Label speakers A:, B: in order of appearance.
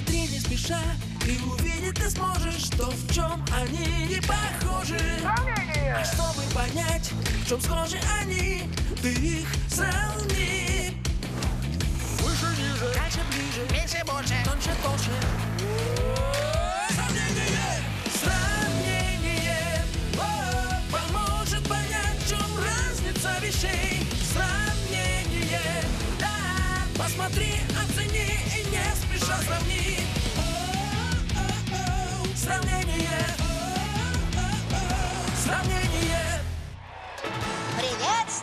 A: Посмотри не спеша, и увидеть ты сможешь, что в чем они не похожи. А чтобы понять, в чем схожи они, ты их сравни. Выше, ниже, дальше, ближе, меньше, больше, тоньше, толще. Сравнение поможет понять, в чем разница вещей. Сравнение, да, посмотри, оцени и не спеша сравни. Сравнение.